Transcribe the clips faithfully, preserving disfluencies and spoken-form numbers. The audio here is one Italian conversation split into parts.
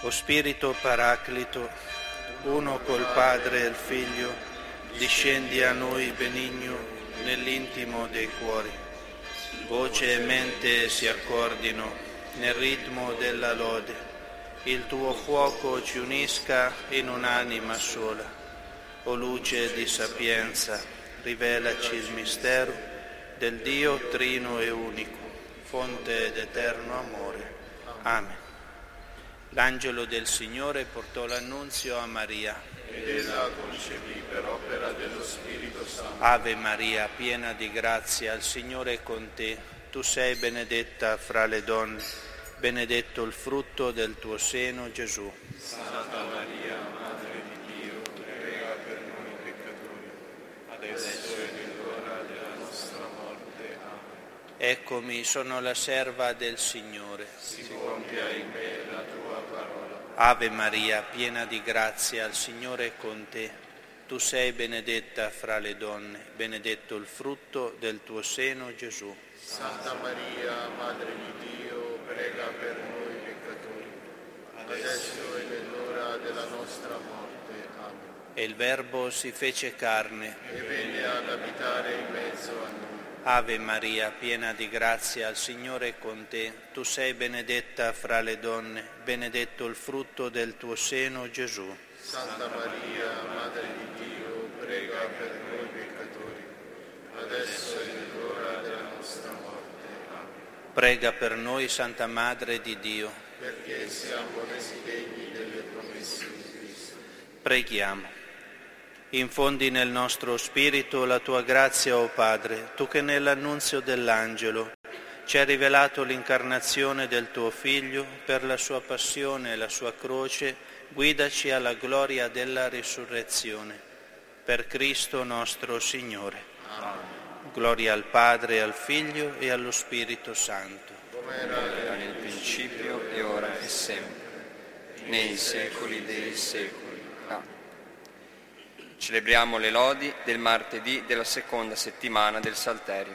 O Spirito Paraclito, uno col Padre e il Figlio, discendi a noi benigno nell'intimo dei cuori. Voce e mente si accordino nel ritmo della lode. Il tuo fuoco ci unisca in un'anima sola. O luce di sapienza, rivelaci il mistero del Dio trino e unico, fonte d'eterno amore. Amen. L'angelo del Signore portò l'annunzio a Maria. Ed ella concepì per opera dello Spirito Santo. Ave Maria, piena di grazia, il Signore è con te. Tu sei benedetta fra le donne, benedetto il frutto del tuo seno, Gesù. Santa Maria, Madre di Dio, prega per noi peccatori, adesso e nell'ora della nostra morte. Amen. Eccomi, sono la serva del Signore. Si compia in me la tua parola. Ave Maria, piena di grazia, il Signore è con te. Tu sei benedetta fra le donne, benedetto il frutto del tuo seno, Gesù. Santa Maria, Madre di Dio, prega per noi peccatori, adesso e nell'ora della nostra morte. Amen. E il Verbo si fece carne. E venne ad abitare in mezzo a noi. Ave Maria, piena di grazia, il Signore è con te. Tu sei benedetta fra le donne, benedetto il frutto del tuo seno, Gesù. Santa Maria, Madre di Dio, prega per noi peccatori, adesso e nell'ora della nostra morte. Amen. Prega per noi, Santa Madre di Dio. Perché siamo resi degni delle promesse di Cristo. Preghiamo. Infondi nel nostro spirito la tua grazia, o Padre, tu che nell'annunzio dell'angelo ci hai rivelato l'incarnazione del tuo Figlio, per la sua passione e la sua croce, guidaci alla gloria della risurrezione. Per Cristo nostro Signore. Amen. Gloria al Padre, al Figlio e allo Spirito Santo. Come era nel principio e ora e sempre, nei secoli dei secoli. Amen. Celebriamo le lodi del martedì della seconda settimana del Salterio.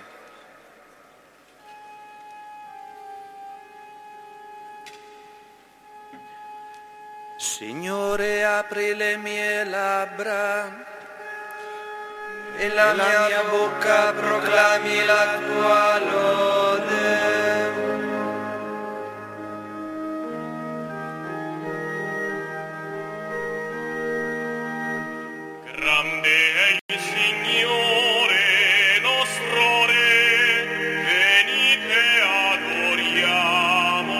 Signore, apri le mie labbra E la, e la mia, mia bocca proclami la tua lode. Grande è il Signore, nostro Re, venite adoriamo.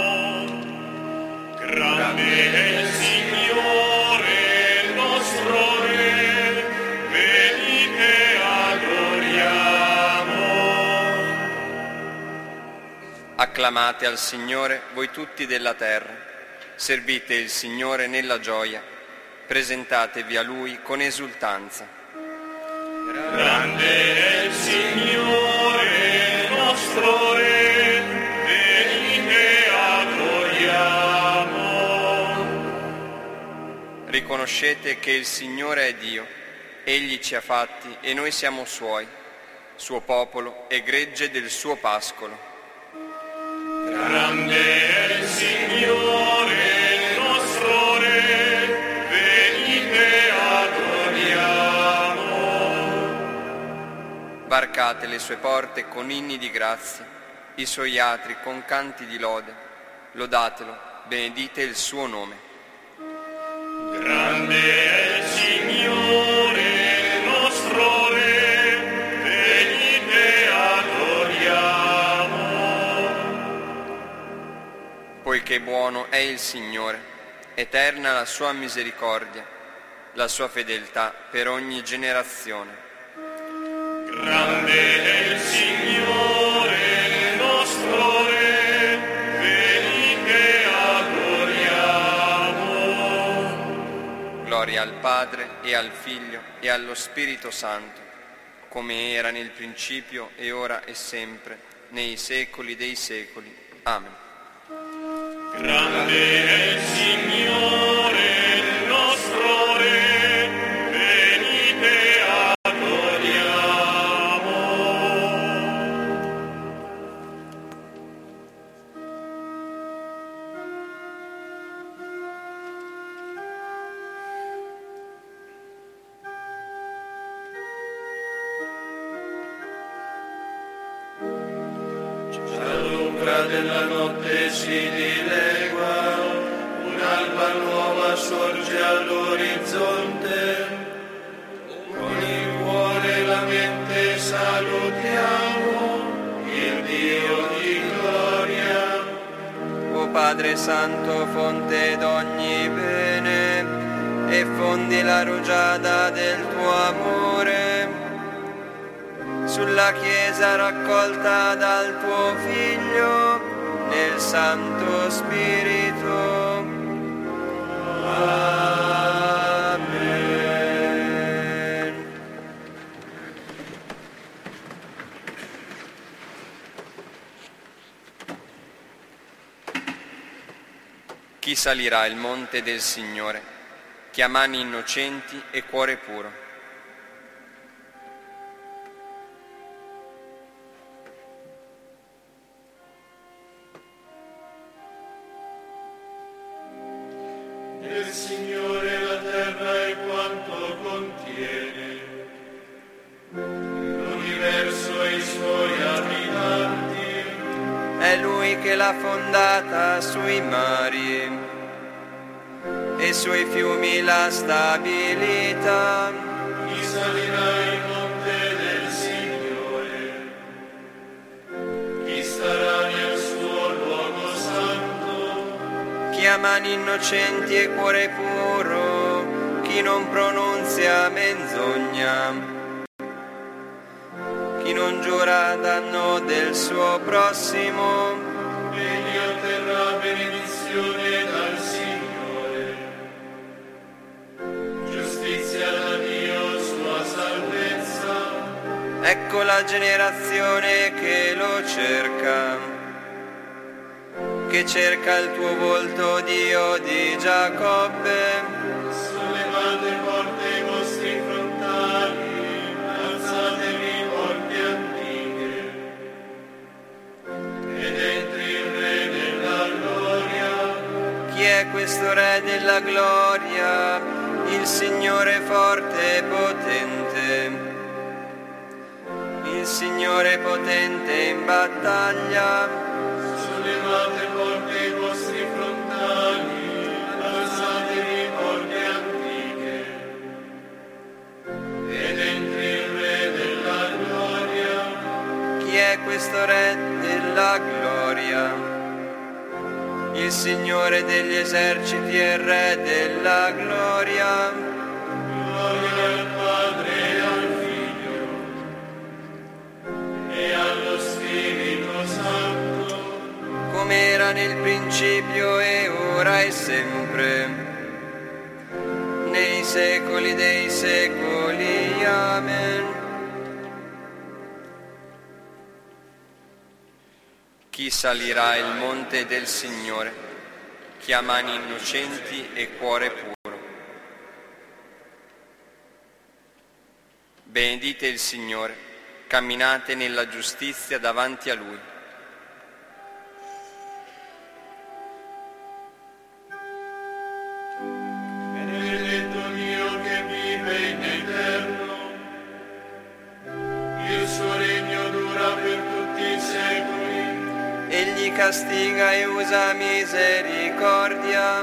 Grande è il Signore, nostro Re, venite adoriamo. Acclamate al Signore, voi tutti della terra. Servite il Signore nella gioia. Presentatevi a Lui con esultanza. Grande è il Signore, nostro Re, venite adoriamo. Riconoscete che il Signore è Dio, Egli ci ha fatti e noi siamo Suoi, Suo popolo e gregge del Suo pascolo. Grande è il Signore, nostro Re, venite adoriamo. Varcate le sue porte con inni di grazia, i suoi atri con canti di lode. Lodatelo, benedite il suo nome. Grande è il Signore, nostro Re, venite adoriamo. Poiché buono è il Signore, eterna la sua misericordia, la sua fedeltà per ogni generazione. Grande è il Signore, nostro Re, venite adoriamo. Gloria al Padre e al Figlio e allo Spirito Santo, come era nel principio e ora e sempre, nei secoli dei secoli. Amen. Grande è il Signore, nostro Re, venite adoriamo. della notte si dilegua, un'alba nuova sorge all'orizzonte. Con il cuore e la mente salutiamo il Dio di gloria. O Padre Santo, fonte d'ogni bene, e fondi la rugiada del tuo amore sulla Chiesa raccolta dal tuo Figlio nel Santo Spirito. Amen. Chi salirà il monte del Signore? Chi ha mani innocenti e cuore puro. Del Signore la terra e quanto contiene, l'universo e i suoi abitanti. È Lui che l'ha fondata sui mari e sui fiumi l'ha stabilita. Chi salirà il monte del Signore? Chi starà nel suo luogo santo? Chi ha mani innocenti e cuore puro, chi non pronunzia menzogna, chi non giura a danno del suo prossimo. Egli otterrà benedizione dal Signore. Ecco la generazione che lo cerca, che cerca il tuo volto, Dio di Giacobbe. Sollevate forte i vostri frontali, alzatevi porte antiche, ed entri il Re della gloria. Chi è questo Re della gloria? Il Signore forte e potente, il Signore potente in battaglia. Sollevate forte i vostri frontali, alzatevi porte antiche, ed entri il Re della gloria. Chi è questo Re della gloria? Il Signore degli eserciti è il Re della gloria. Gloria al Padre e al Figlio e allo Spirito Santo, come era nel principio e ora e sempre, nei secoli dei secoli. Amen. Chi salirà il monte del Signore? Chi ha mani innocenti e cuore puro. Benedite il Signore, camminate nella giustizia davanti a Lui. benedetto Dio che vive in eterno, il suo regno dura per tutti i secoli. Egli castiga e usa misericordia,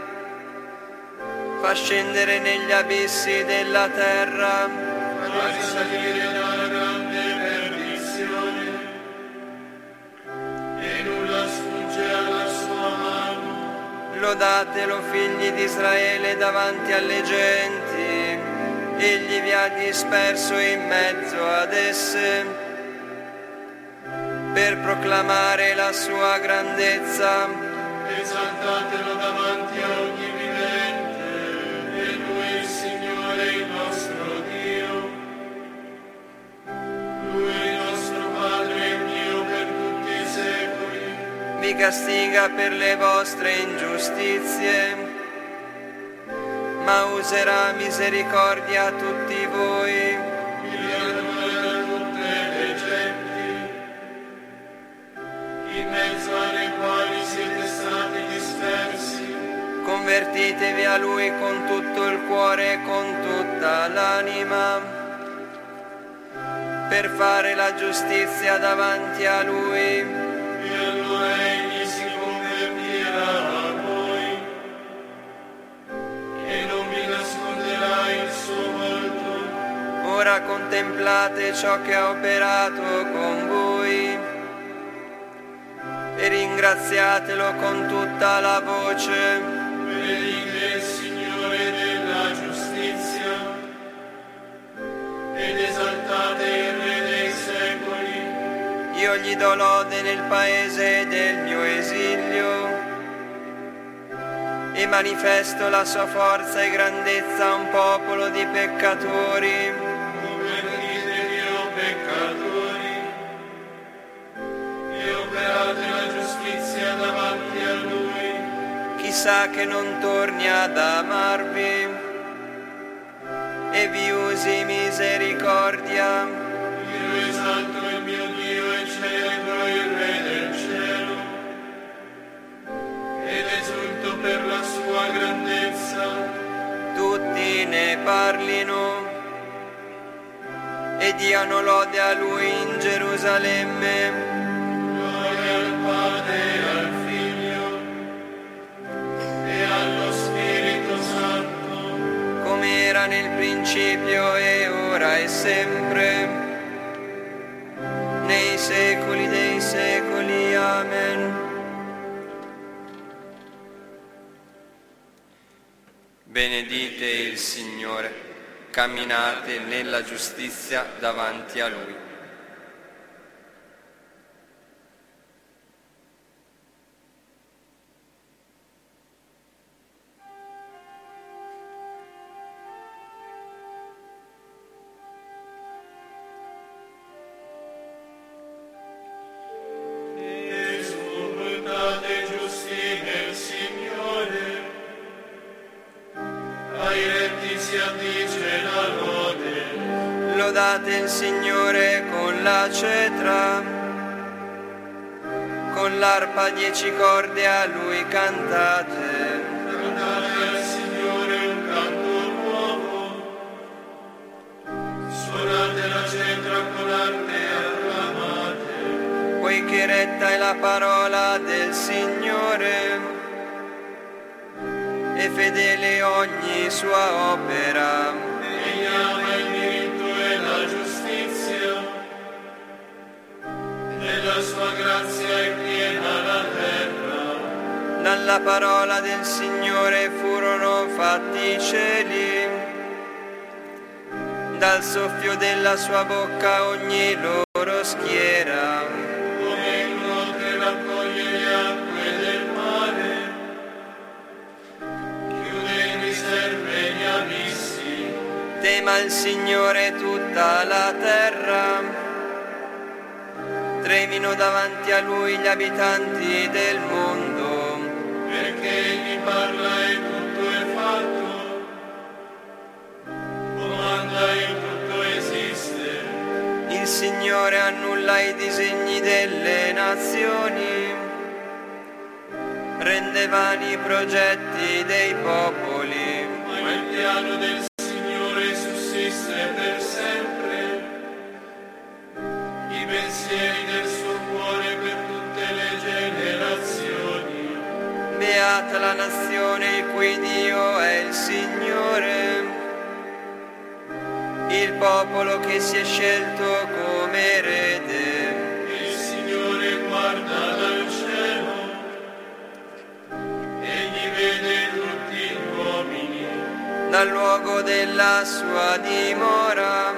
fa scendere negli abissi della terra, fa risalire dalla grande perdizione, e nulla sfugge alla sua mano. Lodatelo figli di Israele davanti alle genti, egli vi ha disperso in mezzo ad esse, per proclamare la sua grandezza. Esaltatelo davanti a ogni vivente, e Lui il Signore il nostro Dio. Lui il nostro Padre e Dio per tutti i secoli. Vi castiga per le vostre ingiustizie, ma userà misericordia a tutti voi. Vi perdona da tutte le genti, in mezzo alle quali siete stati dispersi. Convertitevi a Lui con tutto il cuore e con tutta l'anima, per fare la giustizia davanti a Lui. E allora Ora contemplate ciò che ha operato con voi e ringraziatelo con tutta la voce. Benedite il Signore della giustizia ed esaltate il Re dei secoli. Io gli do lode nel paese del mio esilio e manifesto la sua forza e grandezza a un popolo di peccatori. Convertitevi, o peccatori, e operate la giustizia davanti a Lui. Chissà che non torni ad amarvi e vi usi misericordia. Io esalto il mio Dio e celebro il Re del cielo ed esulto per la sua grandezza. Tutti ne parlino e diano lode a Lui in Gerusalemme. Gloria al Padre e al Figlio e allo Spirito Santo, Come era nel principio e ora e sempre, nei secoli dei secoli. Amen. Benedite il Signore, camminate nella giustizia davanti a Lui. esultate giusti nel Signore, ai retti si addice la lode. Lodate il Signore con la cetra, con l'arpa a dieci corde a Lui cantate. Cantate al Signore un canto nuovo, suonate la cetra con arte acclamate. Poiché retta è la parola del Signore e fedele ogni sua opera. Egli ama il diritto e la giustizia, nella sua grazia è piena la terra. Dalla parola del Signore furono fatti i cieli, dal soffio della sua bocca ogni loro schiera. Come il nuoto che raccoglie le acque del mare, chiude in riserve gli abissi. Tema il Signore tutta la terra, tremino davanti a Lui gli abitanti del mondo. Perché egli parla e tutto è fatto, comanda e tutto esiste. Il Signore annulla i disegni delle nazioni, rende vani i progetti dei popoli. Ma il piano del Signore sussiste per sempre, i pensieri del suo cuore per tutte le generazioni. Beata la nazione il cui Dio è il Signore, il popolo che si è scelto come erede. Il Signore guarda dal cielo, egli vede tutti gli uomini. Dal luogo della sua dimora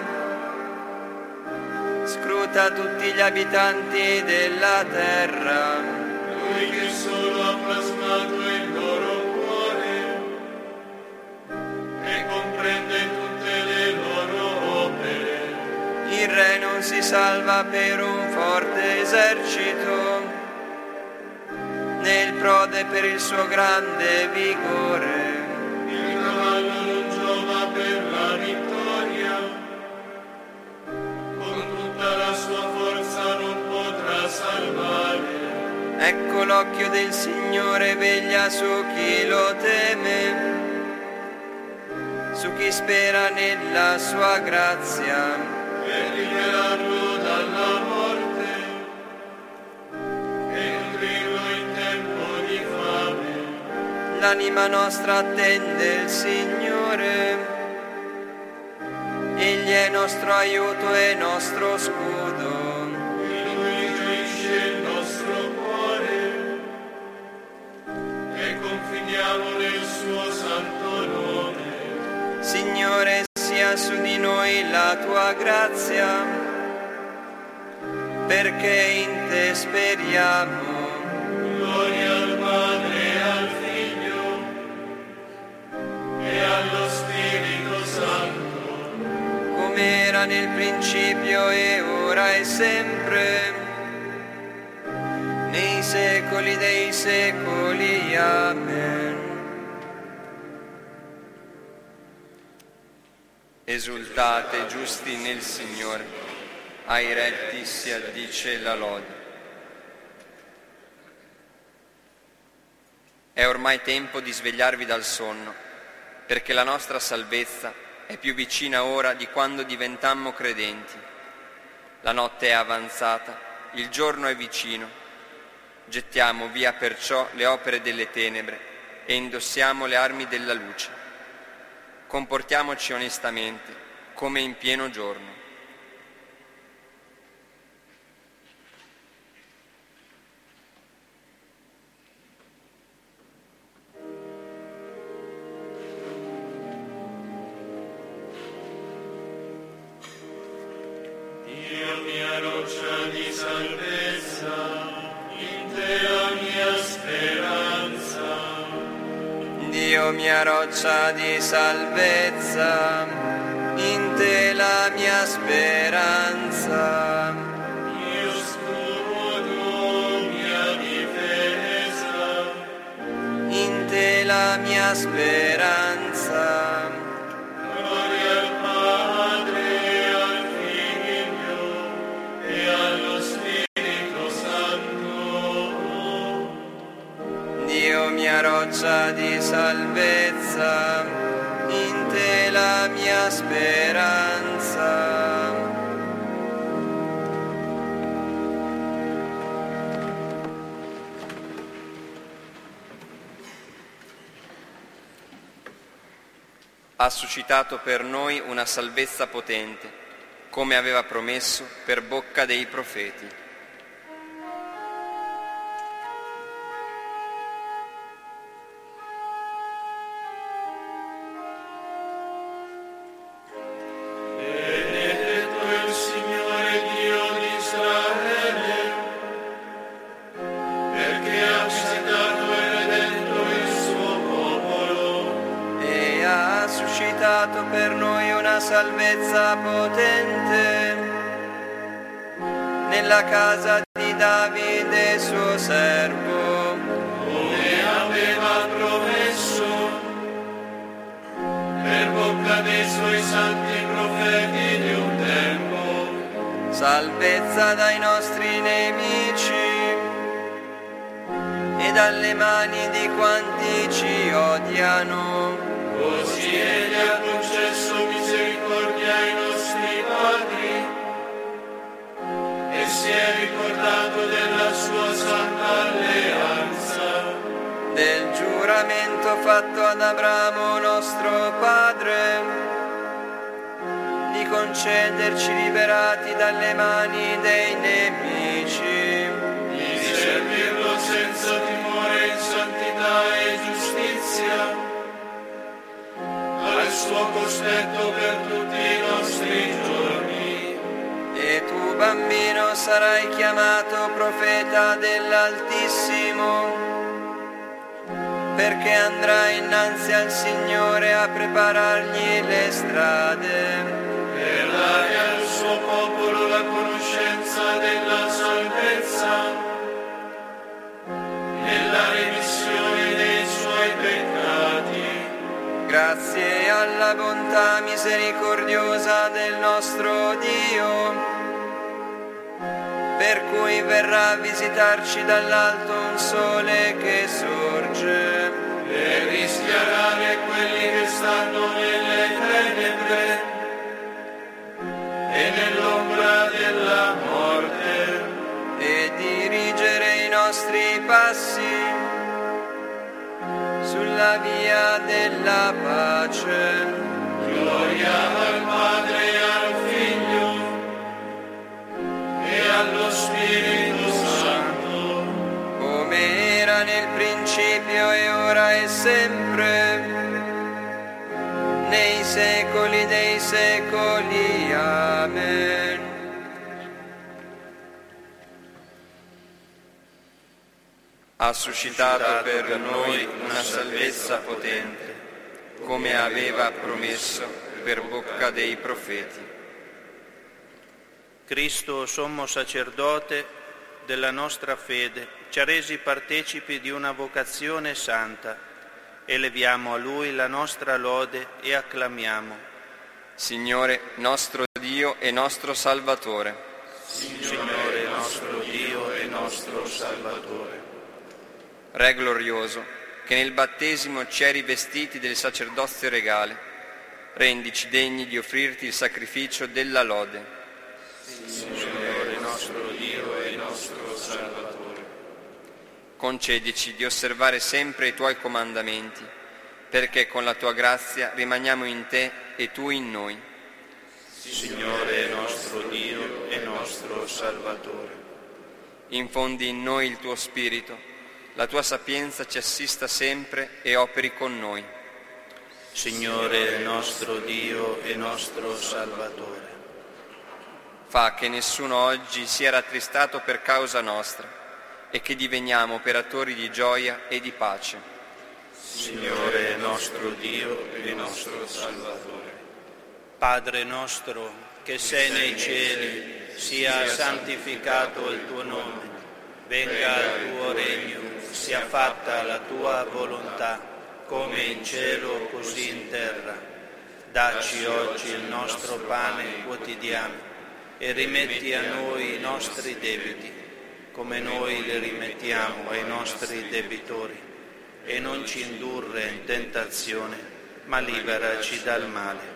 scruta tutti gli abitanti della terra. Lui che solo ha plasmato il loro cuore e comprende tutte le loro opere. Il re non si salva per un forte esercito, né il prode per il suo grande vigore. Il cavallo non giova per la vittoria, con tutta la sua forza non potrà salvare. Ecco l'occhio del Signore veglia su chi lo teme, su chi spera nella sua grazia. Per liberarlo dalla morte e nutrirlo in tempo di fame. L'anima nostra attende il Signore, egli è nostro aiuto e nostro scudo. In Lui gioisce il nostro cuore e confidiamo nel suo santo nome. Signore, sia su di noi la tua grazia, perché in te speriamo. Gloria al Padre e al Figlio e allo Spirito Santo, Come era nel principio e ora e sempre, nei secoli dei secoli. Amen. Esultate giusti nel Signore, ai retti si addice la lode. È ormai tempo di svegliarvi dal sonno, perché la nostra salvezza è più vicina ora di quando diventammo credenti. La notte è avanzata, il giorno è vicino. Gettiamo via perciò le opere delle tenebre e indossiamo le armi della luce. Comportiamoci onestamente, come in pieno giorno. Dio mia roccia di salvezza, in te la mia speranza. Dio mia roccia di salvezza, in te la mia speranza. Dio scudo, mia difesa, In te la mia speranza. gloria al Padre, al Figlio e allo Spirito Santo. Dio mia roccia di salvezza, in te la mia speranza. Ha suscitato per noi una salvezza potente, come aveva promesso per bocca dei profeti. Benedetto il Signore Dio di Israele, perché ha visitato e redento il suo popolo. E ha suscitato per noi una salvezza potente nella casa di Davide suo servo, Come aveva promesso per bocca dei suoi santi profeti di un tempo. salvezza dai nostri nemici e dalle mani di quanti ci odiano. Così egli ha concesso misericordia ai nostri padri e si è ricordato della sua santa alleanza, Del giuramento fatto ad Abramo nostro padre, di concederci liberati dalle mani dei nemici, di servirlo senza timore in santità e giustizia, al suo cospetto per tutti i nostri giorni. e tu, bambino, sarai chiamato profeta dell'Altissimo, perché andrai innanzi al Signore a preparargli le strade, Per dare al suo popolo la conoscenza della salvezza e la remissione dei suoi peccati. grazie alla bontà misericordiosa del nostro Dio, per cui verrà a visitarci dall'alto un sole che sorge, Per rischiarare quelli che stanno nelle tenebre e nell'ombra della morte, e dirigere i nostri passi sulla via della pace. gloria al Padre e al Spirito Santo, come era nel principio e ora e sempre, nei secoli dei secoli. Amen. Ha suscitato per noi una salvezza potente, come aveva promesso per bocca dei profeti. Cristo, sommo sacerdote della nostra fede, ci ha resi partecipi di una vocazione santa. Eleviamo a Lui la nostra lode e acclamiamo. Signore nostro Dio e nostro Salvatore. Signore nostro Dio e nostro Salvatore. Re glorioso, che nel battesimo ci hai rivestiti del sacerdozio regale, rendici degni di offrirti il sacrificio della lode. Signore nostro Dio e nostro Salvatore. Concedici di osservare sempre i Tuoi comandamenti, perché con la Tua grazia rimaniamo in Te e Tu in noi. Signore nostro Dio e nostro Salvatore. Infondi in noi il Tuo Spirito, la Tua sapienza ci assista sempre e operi con noi. Signore nostro Dio e nostro Salvatore. Fa che nessuno oggi sia rattristato per causa nostra e che diveniamo operatori di gioia e di pace. Signore nostro Dio e nostro Salvatore. Padre nostro, che sei nei cieli, sia santificato il tuo nome. Venga il tuo regno, sia fatta la tua volontà, come in cielo così in terra. Dacci oggi il nostro pane quotidiano e rimetti a noi i nostri debiti, come noi li rimettiamo ai nostri debitori. E non ci indurre in tentazione, ma liberaci dal male.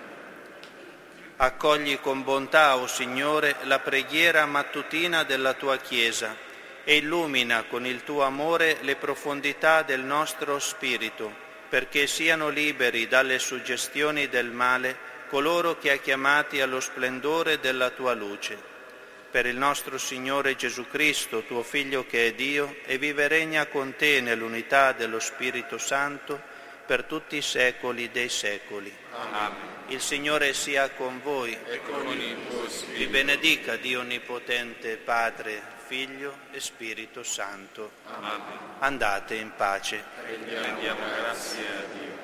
Accogli con bontà, o Signore, la preghiera mattutina della tua Chiesa e illumina con il tuo amore le profondità del nostro spirito, perché siano liberi dalle suggestioni del male coloro che hai chiamati allo splendore della tua luce. Per il nostro Signore Gesù Cristo, tuo Figlio che è Dio, e vive e regna con te nell'unità dello Spirito Santo, per tutti i secoli dei secoli. Amen. Il Signore sia con voi. E con il tuo Vi Spirito. benedica Dio Onnipotente, Padre, Figlio e Spirito Santo. Amen. Andate in pace. Rendiamo grazie a Dio.